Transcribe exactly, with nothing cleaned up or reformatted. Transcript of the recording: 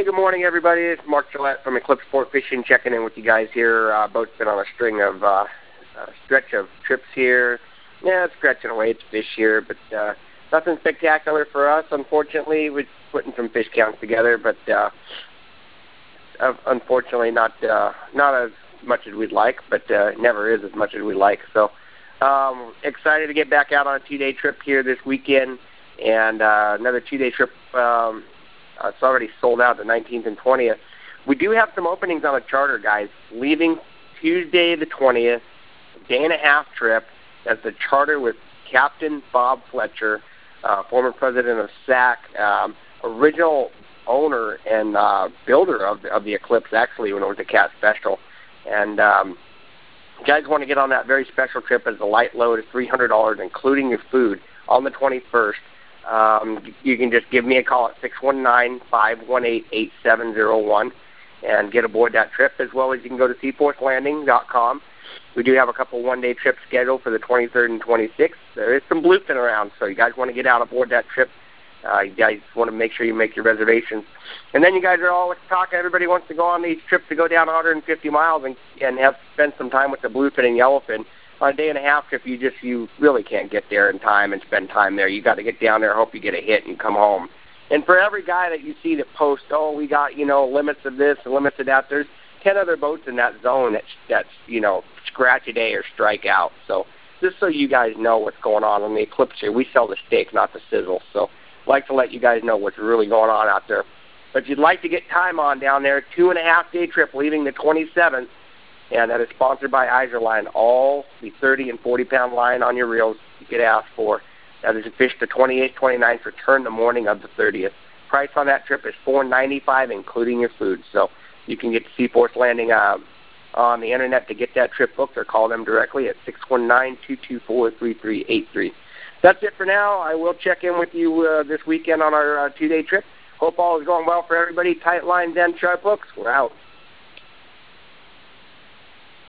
Hey, good morning, everybody. It's Mark Gillette from Eclipse Sport Fishing checking in with you guys here. Uh, boat's been on a string of uh, a stretch of trips here. Yeah, it's scratching away at fish here, but uh, nothing spectacular for us, unfortunately. We're putting some fish counts together, but uh, uh, unfortunately not uh, not as much as we'd like, but uh, it never is as much as we'd like. So um, excited to get back out on a two-day trip here this weekend, and uh, another two-day trip. Um, Uh, it's already sold out the nineteenth and twentieth. We do have some openings on a charter, guys. Leaving Tuesday the twentieth, day and a half trip. That's a charter with Captain Bob Fletcher, uh, former president of S A C, um, original owner and uh, builder of the, of the Eclipse, actually, when it was a Cat Special. And um, you guys want to get on that very special trip as a light load of three hundred dollars, including your food, on the twenty-first. Um, you can just give me a call at six one nine, five one eight, eight seven zero one and get aboard that trip, as well as you can go to seaforth landing dot com. We do have a couple one-day trips scheduled for the twenty-third and twenty-sixth. There is some bluefin around, so you guys want to get out aboard that trip. Uh, you guys want to make sure you make your reservations. And then you guys are all talking. Everybody wants to go on these trips to go down one hundred fifty miles and, and have spend some time with the bluefin and yellowfin. On a day and a half trip, you just you really can't get there in time and spend time there. You got to get down there, hope you get a hit, and come home. And for every guy that you see that posts, oh, we got you know limits of this and limits of that, there's ten other boats in that zone that's that's you know scratch a day or strike out. So just so you guys know what's going on on the Eclipse here, we sell the steak, not the sizzle. So I'd like to let you guys know what's really going on out there. But if you'd like to get time on down there, two and a half day trip leaving the twenty-seventh. And that is sponsored by Izorline. All the thirty and forty pound line on your reels you could ask for. That is fish the twenty-eighth, twenty-ninth, return the morning of the thirtieth. Price on that trip is four ninety-five, including your food. So you can get to Seaforth Landing uh, on the internet to get that trip booked, or call them directly at six one nine, two two four, three three eight three. That's it for now. I will check in with you uh, this weekend on our uh, two-day trip. Hope all is going well for everybody. Tight lines and sharp hooks. We're out.